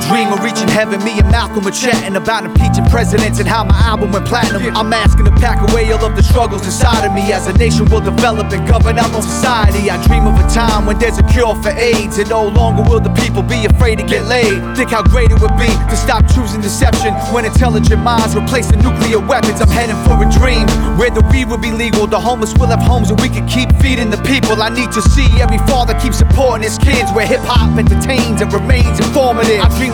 dream of reaching heaven. Me and Malcolm are chatting about impeaching presidents and how my album went platinum. I'm asking to pack away all of the struggles inside of me. As a nation will develop and govern our own society. I dream of a time when there's a cure for AIDS, and no longer will the people be afraid to get laid. Think how great it would be to stop choosing deception when intelligent minds replacing nuclear weapons. I'm heading for a dream where the weed will be legal, the homeless will have homes, and we can keep feeding the people. I need to see every father keep supporting his kids, where hip-hop entertains and remains informative. I dream